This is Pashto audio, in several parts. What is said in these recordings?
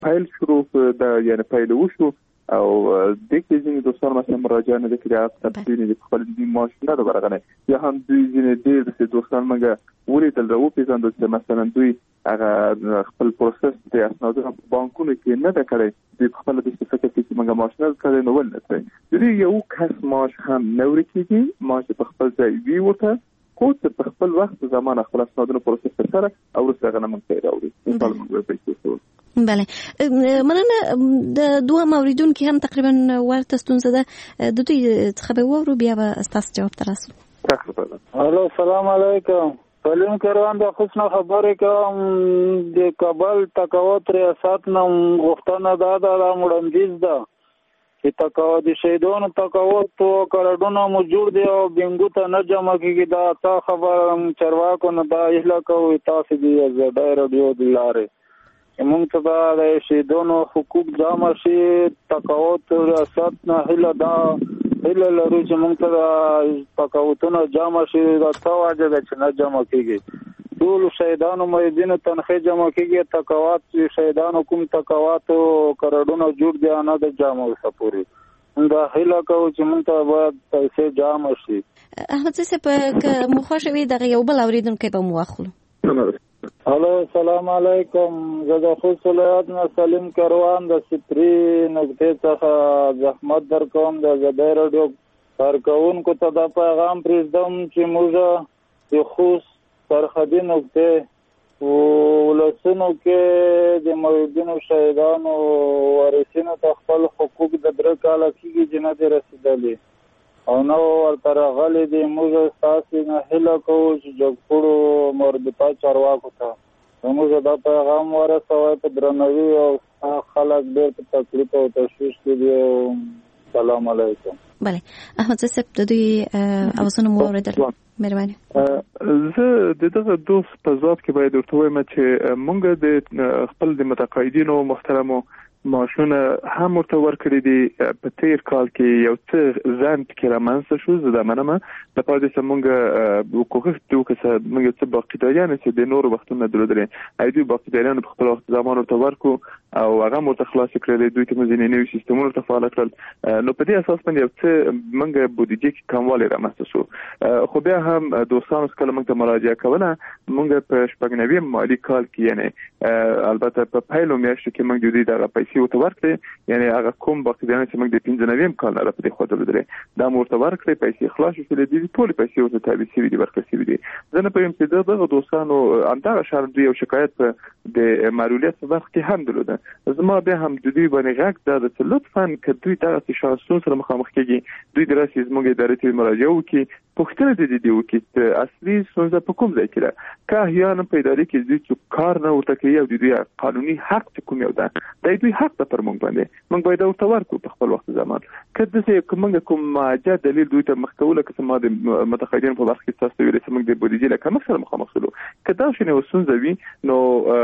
فایل شروع د یعنی فایل وشو او د کې ځینې دوستان مثلا مراجعه نه کړې تفصیل د خپل د ماشینه د برغنه یا هم دوی ځینې ډېر دوستان موږ ولیدل راو پیژندل چې مثلا دوی هغه خپل پروسس د اسنادونو په بانکونو کې نه د کړی د خپل د فکر چې موږ ماشینه کړی نو ولنه دوی یو کس ماش هم نور کېږي ماش په خپل ځای وی وته خو په خپل وخت زمانه خپل اسنادونو پروسس سره او څنګه نه مونږ راوړي په موږ په کې بله مننه د دوه موردون کې هم تقریبا ورته ستونزه ده د دوی څخه به وورو بیا به تاسو جواب تراسو تقریبا الو السلام علیکم سلیم کروان د خصوصا خبرې کوم د کابل تقاوت ریاست نوم غوښتنه ده مړندیز ده چې تقاوت شهیدانو تقاوت او کارډونه موجود دي او بنګو ته نه جمع کیږي دا تا خبر چرواکو نه دا اهلا کوي تاسو دی زړه رادیو د لارې موږ ته د شهیدانو حقوق جمع شي تقاوت ریاست نه هله دا هله لري چې موږ ته تقاوتونه جمع شي دا څه واجب ده چې نه جمع کیږي ټول شهیدانو مېدینو تنخې جمع کیږي تقاوت شهیدانو کوم تقاوت او کارډونه جوړ دي نه د جمع سپوري دا هله کو چې موږ ته باید پیسې جمع شي احمد صاحب مخوشوي دغه یو بل اوریدونکو به مواخلو الو السلام علیکم زه د خصوصیات نه سلیم کروان د سپری نقطې څخه زحمت در کوم د زبیر رادیو کارکونکو ته دا پیغام پرېږدم چې موږ د خوست سرحدي نقطې ولسونو کې د موجودو شهیدانو وارثینو ته خپل حقوق د 3 کاله کېږي چې نه دي رسېدلي او نو ورته راغلي دي موږ تاسو نه هیله کوو چې جګړو مربوطه چارواکو ته موږ دا پیغام ورسوي په درناوي او خلک ډېر په تکلیف او تشویش کې دي سلام علیکم بله احمد صاحب د دوی اوازونه مو اوریدل مهرباني زه دغه دوست په ذات کې باید ورته وایم چې موږ د خپل د متقاعدینو محترمو معاشونه هم ورته ورکړي دي په تیر کال کې یو څه ځان کې رامنځته شو زه د منمه د پاره چې موږ کوښښ وکړو چې موږ څه باقیداریان چې د نورو وختونو درلودلې ایدي باقیداریان په خپل وخت زمانو ته ورکو او هغه مو ته خلاص کړل دوی ته موږ نوي سیستمونو ته فعال کړل نو په دې اساس باندې یو څه موږ بودیجه کې کموالی رامنځته شو خو بیا هم دوستانو کله موږ ته مراجعه کوله موږ په شپږنوي مالی کال کې یعنی البته په پایلو میاشتو کې موږ د دې دغه پیسې ورته ورکړې یعنی هغه کوم باقیداران چې موږ د 15 کال نه په دې خو درلودلې دا ورته ورکړې پیسې خلاص شولې دي ټول پیسې ورته تابع شوي دي ورکړې شوي دي زه نه پوهیم چې دغه دوستانو همدغه شرط یو شکایت د معلولیت په وخت کې هم درلوده زما به هم د دوی باندې غږ د لطفاً که دوی دغه شخصون سره مخامخ کېږي دوی درسي زموږ ادارې ته مراجعه وکړي پوښتنه دي وکړي اصلي څنګه په کوم ځای کې ده که احیانا په ادارې کې دوی کار نه ورته کوي او دوی قانوني حق کوم یو ده دوی حق ته پر موږ باندې موږ باید ورته ورکړو په خپل وخت زمان کله چې موږ کوم ماجه دلیل دوی ته مخکوله که ما د متقاعدین په وخت کې تاسو ویل چې موږ د بودیجې لکه مثلا مخامخ شلو کدا شنو وسنځوي نو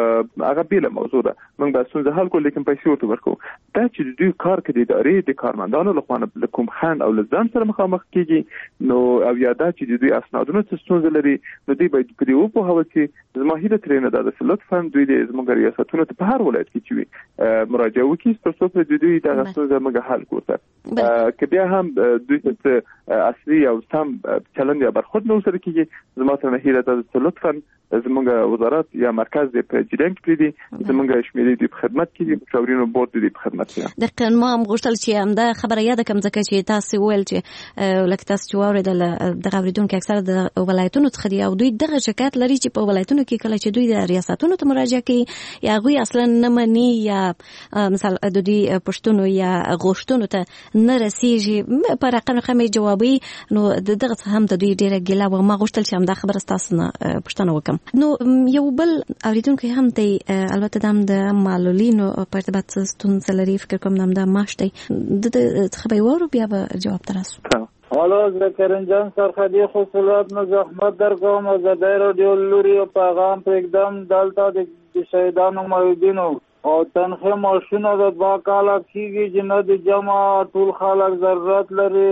هغه بیل موضوع ده موږ به څنګه حل کوو لیکن پیسې ورته ورکو دا چې دوی کار کوي د ادارې د کارمندانو لخوا کوم خان او لزان سره مخامخ کیږي نو او یاده چې دوی اسنادونو څه ستونزه لري نو دوی باید په دې وپوهول چې زما هیله ترې نه ده لطفا دوی د زموږ ریاستونو ته په هر ولایت کې چې مراجعه وکړي ترڅو په دوی د ستونزه موږ حل کړو که بیا هم دوی ته اصلي او سم چلند یا برخورد نو سره کیږي زما سره هیله ده لطفا زموږ وزارت یا مرکز د پرېزیدنت کې دي زموږ شمیرې د خدمت کې دي مشاورینو بورډ د خدمت کې دقیقاً ما هم غوښتل چې همدا خبره یاد کړم ځکه چې تاسو ویل چې لکه تاسو چې واوریدل د اوریدونکو اکثره د ولایتونو څخه دي او دوی دغه شکایت لري چې په ولایتونو کې کله چې دوی د ریاستونو ته مراجعه کوي یا هغوی اصلا نه مني یا مثلا د دوی پښتون یا غوښتنو ته نه رسیږي په رقم جوابي نو دغه هم د دوی ډیره ګیله و ما غوښتل چې همدا خبره تاسو نه پښتنه وکم نو یو بل اوریدونکو هم دی البته د معلولینو په ارتباط ستونزه لري فکر کوم نام د ماش دی د خبري ورو بیا به جواب تراسو حالا زکرنجان سرخدی خصوصیات نه زحمت در کوم از دای رادیو لوري او پیغام پرېږدم دلته د شهیدانو موجودینو او تنخې ماشونه د 2 کاله کېږي چې نه د جمع ټول خلک ضرورت لري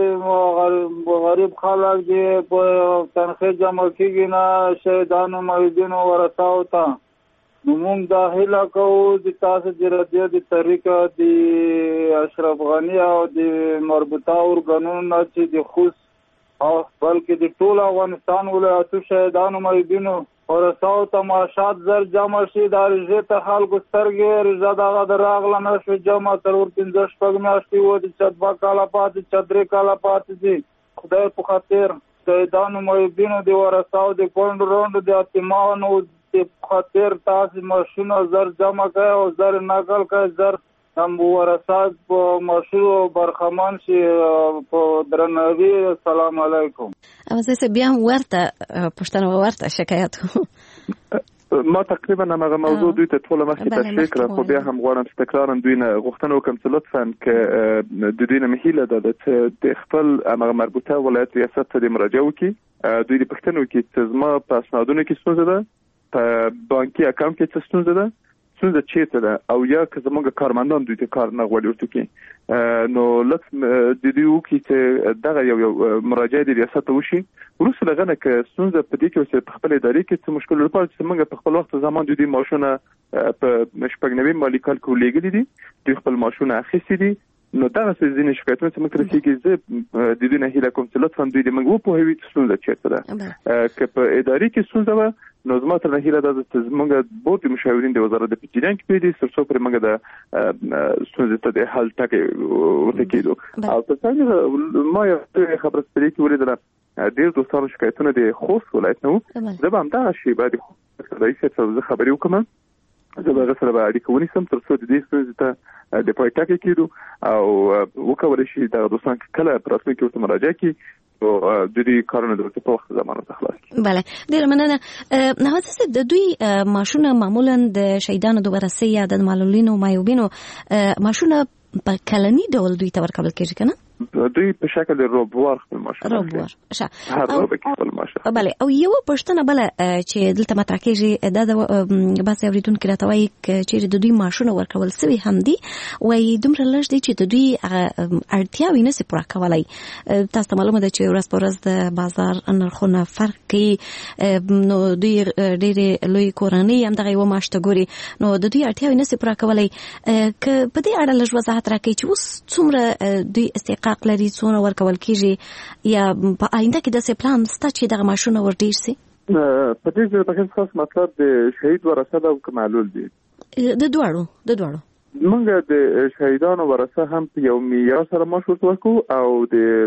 غریب خلک چې په تنخې جمع کېږي نه شهیدانو موجودینو ورثاو ته نو موږ دا هیله کوو چې تاسو د ردیه د طریقه د اشرف غنی او د مربوطه ارګانونو چې د خوست او بلکې د ټول افغانستان ولایتو شهیدانو معیوبینو ورساو تماشات زر جمع شي دا رژې ته خلکو سترګې رژه دغه د راغله نه شو جمع تر ور 15 شپږ میاشتې و د چت 2 کاله پاتې چت 3 کاله پاتې دي خدای په خاطر شهیدانو معیوبینو د ورساو د کونډ روند د اتمانو د خاطر تاسو ماشونه زر جمع کړئ او زر نقل کړئ زر هم ورساد په مشروع برخمان شي په درناوي. السلام علیکم. اوسه بیا ورته پښتنه ورته شکایت ما تقریبا هغه موضوع دوی ته ټول مخکې تشریح کړه خو بیا هم غواړم چې تکرارا دوی نه غوښتنه وکړم چې لطفا ک د دوی نه مهیله ده چې د خپل هغه مربوطه ولایت ریاست ته مراجعه وکړي دوی د پښتنو کې چې زما په اسنادونو کې ستونزه ده په بانکي اکاونټ کې څه ستونزه ده څنګه چیرته ده او یا که زموږ کارمندان دوی ته کار نه غواړي ورته کې نو لکه د دې وکي چې دغه یو مراجعه د ریاست وشي ورسره لغنه که څنګه په دې کې چې په خپل ادارې کې څه مشکل لري چې موږ په خپل وخت زمان دوی ماشونه په شپږنوي مالی کال لګلي دي دوی خپل ماشونه اخیستي دي نو دا څه ځینې شکایتونه چې موږ رسېږي زه د دې نه هیله کوم چې لطفا دوی د موږ په هوی څه چیرته ده که په ادارې کې څه نو زما تر نه هیله ده چې موږ بورډ مشاورین د وزارت د پټیران کې پیډي سرسو پر موږ د څه ته د حل ټاکي ورته کېدو او څنګه ما یو خبره سپری کې ولیدله ډېر دوستانو شکایتونه د خوست ولایت نو زه به هم دا شی بعد رئیس څه خبرې وکم زه به سره به اړیکه ونیسم تر څو د دې څه ته د پای ټاکي کېدو او وکولای شي دا دوستان کله پراتمه کې ورته مراجعه کوي او د دې کارونه د په وخت زمانه ته خلاص کی. بله ډیر مننه. نهاوسه د دوی ماشونه معمولا د شهیدانو د ورثه یا د معلولینو معیوبینو ماشونه په کلنی ډول دوی ته ورکول کېږي کنه دوی په شکل روبوار خپل ماشونه روبوار هر روبه خپل ماشونه بله او یو پښتنه بله چې دلته مطرح کېږي د بس اوریدونکو راټوي چې د دوی ماشونه ورکول سوي هم دي وای دومره لږ دي چې د دوی اړتیاوي نه سي پوره کولای تاسو معلومه ده چې ورځ په ورځ د بازار نرخونه فرق کوي نو دوی ډېر لوی کورنۍ هم دغه یو ماشته ګوري نو د دوی اړتیاوي نه سي پوره کولای ک په دې اړه لږ وضاحت راکړئ چې اوس څومره دوی استحقاق لري څونه ورکول کېږي یا په آینده کې د پلان ستا چې دغه ماشونه ور ډیر سي په دې ځای په خاص مطلب د شهید ورثه او معلول دي د دوړو موږ د شهیدانو ورثه هم په یو معیار سره مشورت وکړو او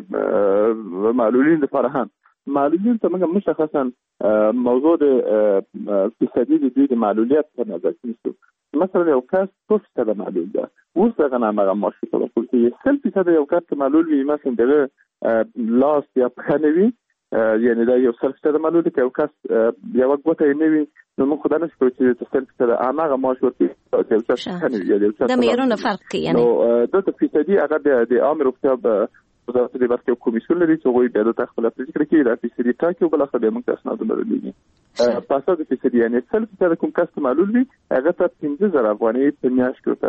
د معلولین لپاره هم معلولین ته موږ مشخصا موضوع د فیصدي د دوی د معلولیت په نظر کې نیسو مثلا یو کس 2% معلول ده اوس دغه نامه ماشي په ټول کې 100% یو کس معلول وي مثلا دغه لاس یا پخنوي یعنی دا یو 100% معلول دی که یو کس یو وخت نه وي نو موږ خدای نشو چې 100% هغه ماش ورته یو څه پخنوي یا د میرونه فرق کوي یعنی نو د فیصدي هغه د عام روغتیا وزارت د ورته کمیسیون لري چې غوي د تخفیف فکر کوي د فیصدي ټاکي او بل څه به موږ تاسو نه درلودي پاسه د فیصدي یعنی 100% کوم کس معلول وي هغه ته 15000 افغانۍ په میاشت کې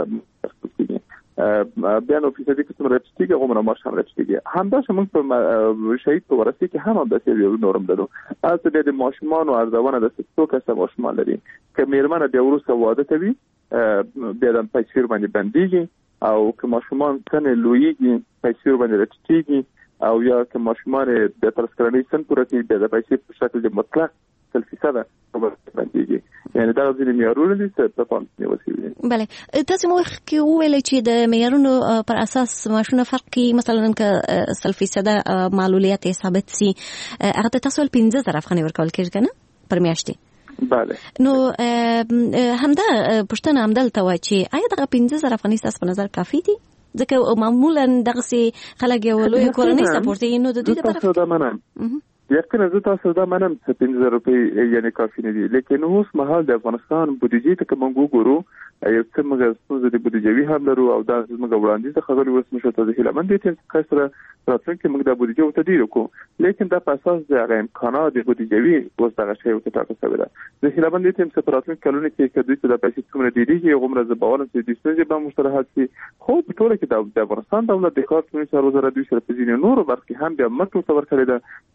ورته بیا نو فیصدي کوم رچتیږي غومره ماش هم رچتیږي همدا موږ په شهید په ورثه کې هم د سیریو نورم درو اته د ماشومان او ارزونه د څو کسه ماشومان لري که میرمنه د ورسره واده کوي بیا د پیسې باندې بنديږي او که ماشومان کنه لویږي پیسې باندې رچتیږي او یا که ماشومان د ترسکرنی سن پوره کوي د پیسې په شکل د مطلق 100% باندې یعنی دا د معیارونو دي چې په پام کې نیول بله تاسو مو کې ویل چې د معیارونو پر اساس ماشونه فرق کوي مثلا که 100% معلولیت ثابت سي هغه تاسو 15000 افغانۍ ورکول کېږي کنه پر میاشتې بله نو همدا پښتنه همدلته و چې آیا دغه 15000 افغانۍ تاسو په نظر کافي دي ځکه معمولا دغه سي خلک یو لوی کورنۍ سپورټي نو د دوی طرف ته منم یقینا زه تاسو دا منم چې 15000 روپۍ یعنی کافي نه دي لیکن اوس مهال د افغانستان بودیجې ته کوم وګورو یو څه موږ څه د بودیجوي هم لرو او دا موږ وړاندې ته خبرې وسمه ته د هیلمن دي چې کسره راتلونکي موږ د بودیجې او تدیر وکړو لیکن دا په اساس د امکانات د بودیجوي اوس دغه شی او ته تاسو ده د هیلمن دي چې راتلونکي کلونه کې کډوي ته د پیسې څومره دیږي غومره زباونه چې د ستونزې په مشترکات سي خو په ټول کې د افغانستان دولت د کار کوي چې وزارت دوی سره په ځینې نور برخې هم بیا مټو څور کړی ده ځینې نور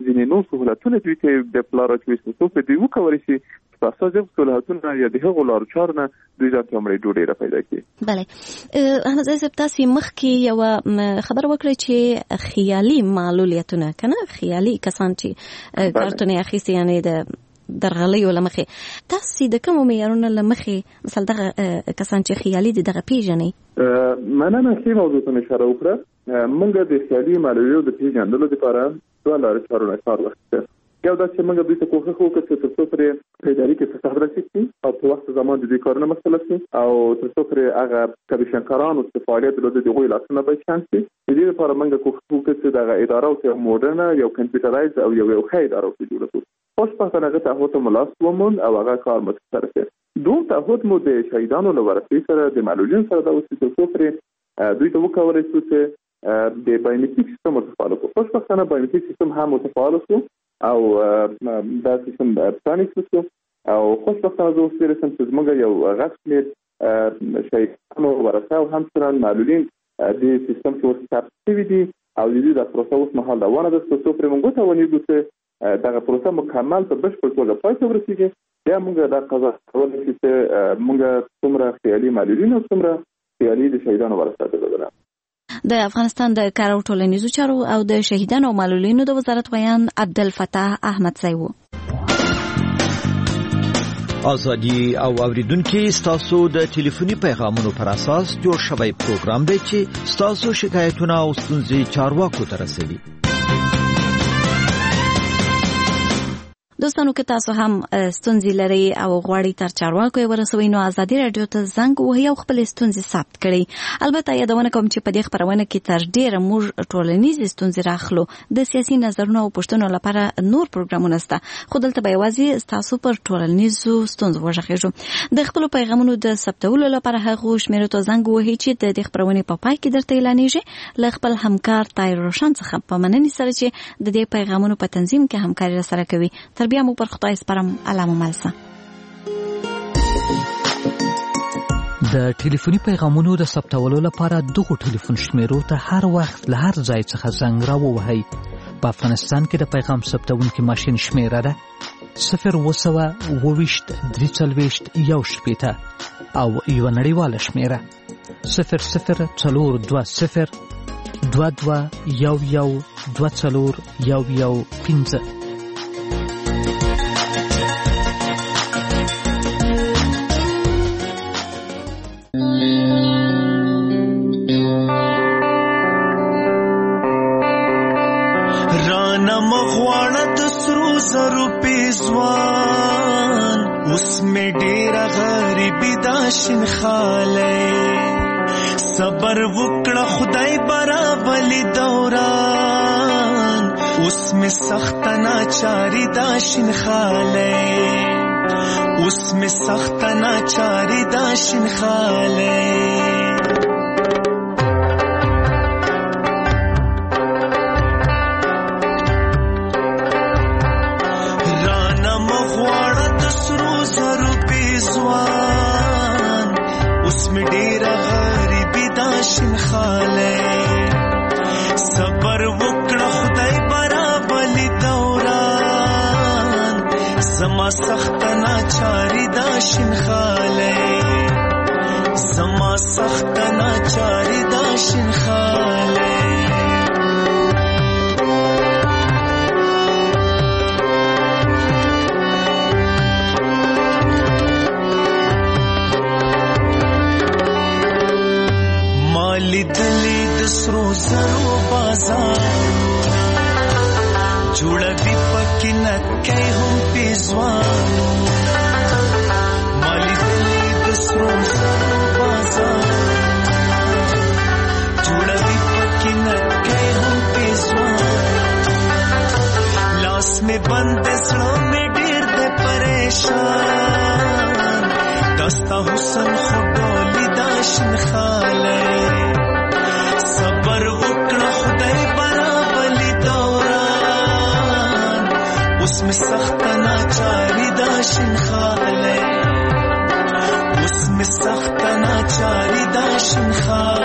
سہولتونه دوی ته د پلار اچوي څه دوی وکولای شي په اساس د سہولتونه یا د هغو لارو چارو دوی ځان ته مړې ډوډۍ را پیدا کړي. بله احمد صاحب تاسو مخکې یو خبر وکړئ چې خیالي معلولیتونه کنه خیالي کسان چې کارتونه اخیستي یعنی د درغلیو لمخې تاسو د کوم معیارونو لمخې مثلا دغه کسان چې خیالي دغه پیژنې مننه چې موضوع ته اشاره وکړه. موږ د خیالي معلولیو د پیژندلو لپاره دوه لارې چارونه کار واخیسته. یو دا چې موږ دوی ته کوښښ وکړو چې تر څو پرې پیدایي کې څه خبره شي او په وخت زمان د دې کارونه مختلف شي او تر څو پرې هغه کمیشنکارانو چې فعالیت لري د غوي لاسونه به شانسي. د دې لپاره موږ کوښښ وکړو چې دغه اداره او موډرن یو کمپیوټرایز او یو ښه اداره جوړ کړو. خوشبختانه هغه تعهد ملاس ومون او هغه کار متکرر کړ. دوم تعهد مو د شهیدانو لورسي سره د معلولین سره د اوسې تر څو پرې دوی ته وکولای شو چې د بایومټریک سیستم ورته کو. خوشبختانه بایومټریک سیستم هم متفاعل شو او دا سیستم پرانیست شو او خوشبختانه زه اوس رسم چې زموږ یو غټ شمېر شهیدانو ورثه او همچنان معلولین د سیستم کې ورته شوي دي او د دې د پروسه اوس مهال روانه ده. تر څو پرې موږ ته ونیږو چې دغه پروسه مکمل په بشپړ توګه پای ته ورسیږي. بیا موږ دا قضا کولای شو چې موږ څومره خیالي معلولین او څومره خیالي د شهیدانو ورثه درلودل. د افغانستان د کار او ټولنیزو چارو او د شهیدانو او معلولینو د وزارت ویان عبدالفتاح احمدزی و. ازادي او اوریدونکو ستاسو د ټلیفوني پیغامونو پر اساس جوړ شوی پروګرام دی چې ستاسو شکایتونه او ستونزې چارواکو ته رسوي. دوستانو که تاسو هم ستونزې لري او غواړئ تر چارواکو یې ورسوئ نو ازادي راډیو ته زنګ ووهئ او خپلې ستونزې ثبت کړئ. البته یادونه کوم چې په دې خپرونه کې تر ډېره موږ ټولنیزې ستونزې راخلو. د سیاسي نظرونو او پوښتنو لپاره نور پروګرامونه شته خو دلته به یوازې ستاسو پر ټولنیزو ستونزو وغږیږو. د خپلو پیغامونو د ثبتولو لپاره هغو شمیرو ته زنګ ووهئ چې د دې خپرونې په پای کې درته اعلانیږي. له خپل همکار طاهر روشن څخه په مننې سره چې د دې پیغامونو په تنظیم کې همکاري راسره کوي. تر بیا مو پر خدای سپارم. الله مو مل شه. د ټلیفوني پیغامونو د ثبتولو لپاره دغه ټلیفون شمیرو ته هر وخت له هر ځای څخه زنګ راووهئ. په افغانستان کې د پیغام ثبتونکي ماشین شمیره ده 020 340 1 او یو نړیواله شمیره 0040 22 11 24 उसमें डेरा गरीबी दाशिन खाले सबर वुकड़ा खुदाई बराबली दौरान उसमें सख्त नाचारी दाशिन खाले उसमें सख्त नाचारी दाशिन खाले उसमें डेरा गरीबी दाशिन खाले सबर वुकड़ा खुदाई बराबली दौरान समा सख्त नाचारी दाशिन खाले समा सख्त नाचारी दाशिन खाले دلی دسرو زرو بازار جوړه دی پکې نکې هم پیزوانو مالی دلی دسرو زرو بازار جوړه دی پکې نکې هم پیزوانو لاس میں بند سړو میں ډیر دې پریشان دستا حسن خډولې داشن خاله صبر وکړه خدای برابلی دوران उसमें सख्त नाचारी दाशिन खाले उसमें सख्त नाचारी दाशिन खाले